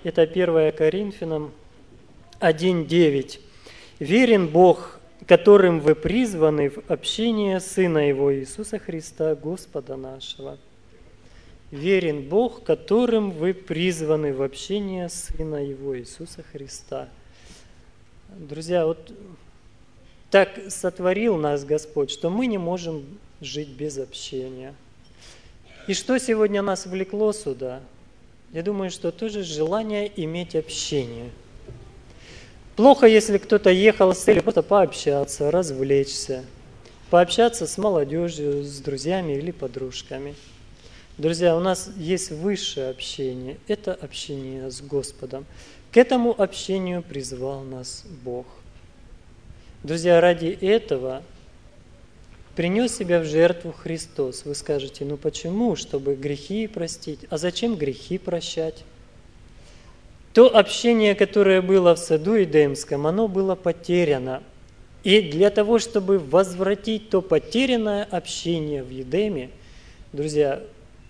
Это 1 Коринфянам 1:9. «Верен Бог, которым вы призваны в общение Сына Его Иисуса Христа, Господа нашего». Верен Бог, которым вы призваны в общение Сына Его Иисуса Христа. Друзья, вот так сотворил нас Господь, что мы не можем жить без общения. И что сегодня нас влекло сюда? Я думаю, что тоже желание иметь общение. Плохо, если кто-то ехал с целью просто пообщаться, развлечься, пообщаться с молодежью, с друзьями или подружками. Друзья, у нас есть высшее общение, это общение с Господом. К этому общению призвал нас Бог. Друзья, ради этого принес себя в жертву Христос. Вы скажете, ну почему? Чтобы грехи простить. А зачем грехи прощать? То общение, которое было в саду Эдемском, оно было потеряно. И для того, чтобы возвратить то потерянное общение в Едеме, друзья,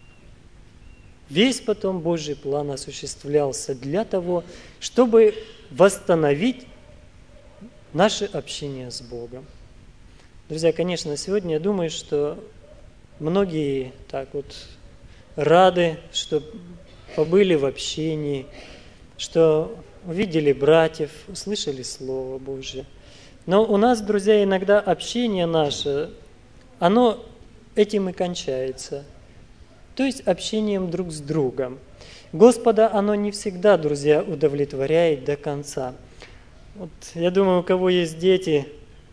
весь потом Божий план осуществлялся для того, чтобы восстановить наше общение с Богом. Друзья, конечно, сегодня я думаю, что многие так вот рады, что побыли в общении, что увидели братьев, услышали Слово Божье. Но у нас, друзья, иногда общение наше, оно этим и кончается. То есть общением друг с другом. Господа оно не всегда, друзья, удовлетворяет до конца. Вот, я думаю, у кого есть дети,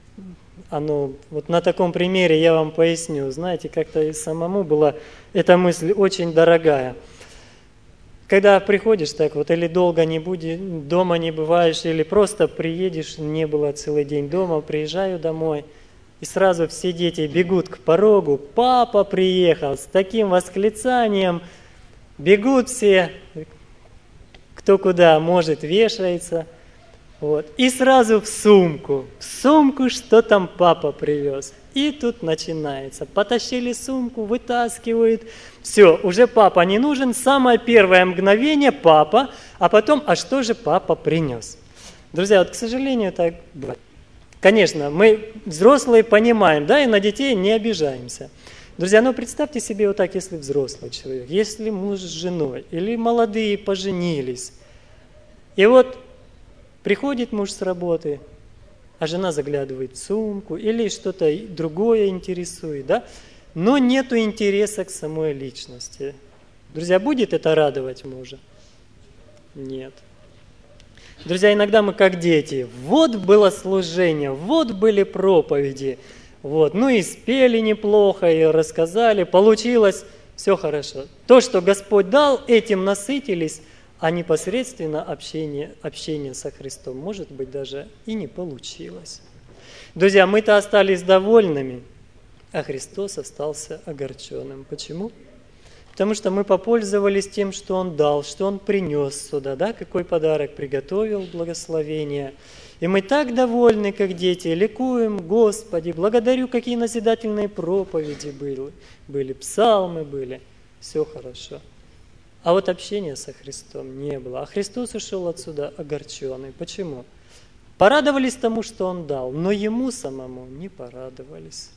вот на таком примере я вам поясню. Знаете, как-то и самому была эта мысль очень дорогая. Когда приходишь так вот, или долго дома не бываешь, или просто приедешь, не было целый день дома, приезжаю домой, и сразу все дети бегут к порогу, папа приехал, с таким восклицанием, бегут все, кто куда может, вешается, вот. И сразу в сумку, что там папа привез. И тут начинается, потащили сумку, вытаскивают, все, уже папа не нужен, самое первое мгновение папа, а потом, а что же папа принес? Друзья, вот, к сожалению, так бывает. Конечно, мы взрослые понимаем, да, и на детей не обижаемся. Друзья, ну представьте себе вот так, если взрослый человек, если муж с женой, или молодые поженились, и вот приходит муж с работы, а жена заглядывает в сумку, или что-то другое интересует, да, но нету интереса к самой личности. Друзья, будет это радовать мужа? Нет. Друзья, иногда мы как дети, вот было служение, вот были проповеди, вот, ну и спели неплохо, и рассказали, получилось, все хорошо. То, что Господь дал, этим насытились, а непосредственно общение со Христом, может быть, даже и не получилось. Друзья, мы-то остались довольными, а Христос остался огорченным. Почему? Потому что мы попользовались тем, что Он дал, что Он принес сюда, да, какой подарок приготовил, благословение. И мы так довольны, как дети, ликуем, Господи, благодарю, какие назидательные проповеди были, псалмы были, все хорошо. А вот общения со Христом не было. А Христос ушел отсюда огорченный. Почему? Порадовались тому, что Он дал, но Ему самому не порадовались.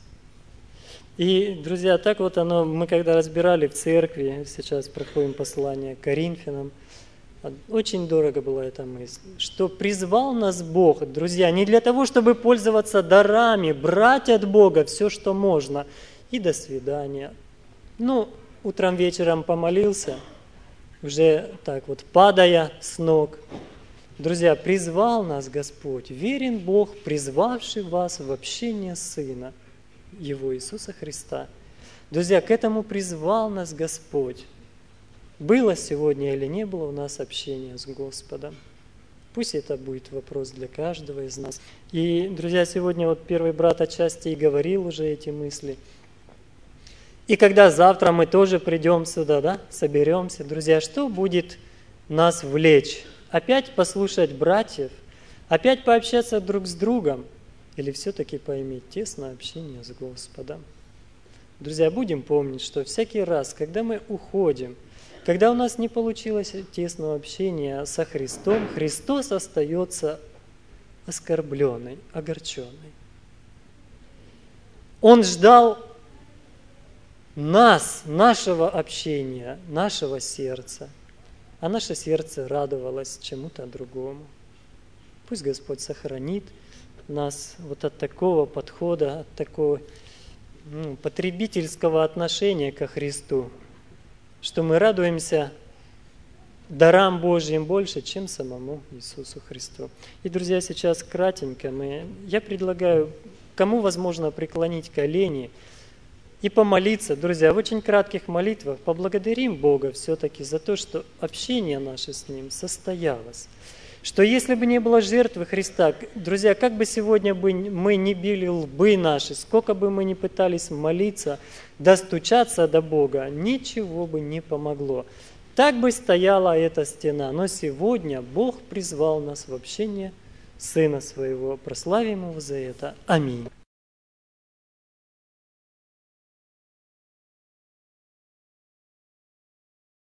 И, друзья, так вот мы когда разбирали в церкви, сейчас проходим послание к Коринфянам, очень дорого была эта мысль, что призвал нас Бог, друзья, не для того, чтобы пользоваться дарами, брать от Бога все, что можно, и до свидания. Ну, утром, вечером помолился, уже так вот падая с ног. Друзья, призвал нас Господь, верен Бог, призвавший вас в общение Сына Его Иисуса Христа. Друзья, к этому призвал нас Господь. Было сегодня или не было у нас общения с Господом? Пусть это будет вопрос для каждого из нас. И, друзья, сегодня вот первый брат отчасти и говорил уже эти мысли. И когда завтра мы тоже придем сюда, да, соберемся, друзья, что будет нас влечь? Опять послушать братьев? Опять пообщаться друг с другом? Или все-таки поиметь тесное общение с Господом? Друзья, будем помнить, что всякий раз, когда мы уходим, Когда у нас не получилось тесного общения со Христом, Христос остается оскорбленный, огорченный. Он ждал нас, нашего общения, нашего сердца, а наше сердце радовалось чему-то другому. Пусть Господь сохранит нас вот от такого подхода, от такого потребительского отношения ко Христу, что мы радуемся дарам Божьим больше, чем самому Иисусу Христу. И, друзья, сейчас кратенько я предлагаю, кому возможно преклонить колени и помолиться, друзья, в очень кратких молитвах поблагодарим Бога все-таки за то, что общение наше с Ним состоялось. Что если бы не было жертвы Христа, друзья, как бы сегодня мы не били лбы наши, сколько бы мы ни пытались молиться, достучаться до Бога, ничего бы не помогло. Так бы стояла эта стена. Но сегодня Бог призвал нас в общение Сына Своего. Прославим Его за это. Аминь.